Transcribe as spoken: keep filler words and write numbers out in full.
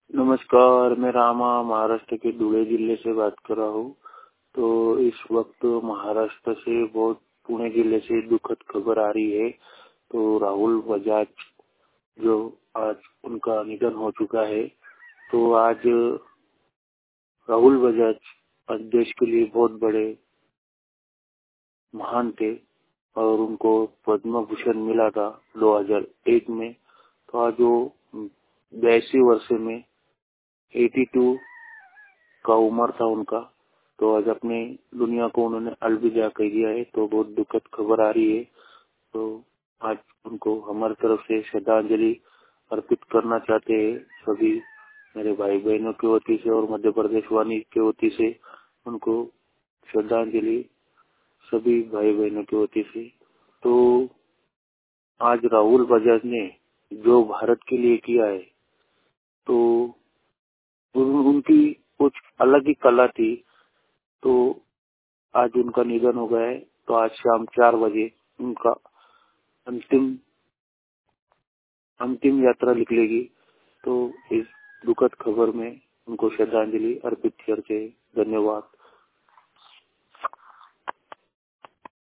नमस्कार, मैं रामा महाराष्ट्र के धुले जिले से बात कर रहा हूँ। तो इस वक्त महाराष्ट्र से बहुत पुणे जिले से दुखद खबर आ रही है। तो राहुल बजाज जो आज उनका निधन हो चुका है। तो आज राहुल बजाज आज देश के लिए बहुत बड़े महान थे और उनको पद्म भूषण मिला था दो हज़ार एक में। तो आज वो बयासी वर्ष में बयासी का उम्र था उनका। तो आज अपने दुनिया को उन्होंने अलविदा कह दिया है। तो बहुत दुखद खबर आ रही है। तो आज उनको हमारी तरफ से श्रद्धांजलि अर्पित करना चाहते हैं। सभी मेरे भाई बहनों की वती से और मध्य प्रदेश वाणी की वती से उनको श्रद्धांजलि सभी भाई बहनों की वती से। तो आज राहुल बजाज ने जो भारत के लिए किया है, तो उन, उनकी कुछ अलग ही कला थी। तो आज उनका निधन हो गया है। तो आज शाम चार बजे उनका अंतिम अंतिम यात्रा निकलेगी। तो इस दुखद खबर में उनको श्रद्धांजलि अर्पित करते हैं। धन्यवाद।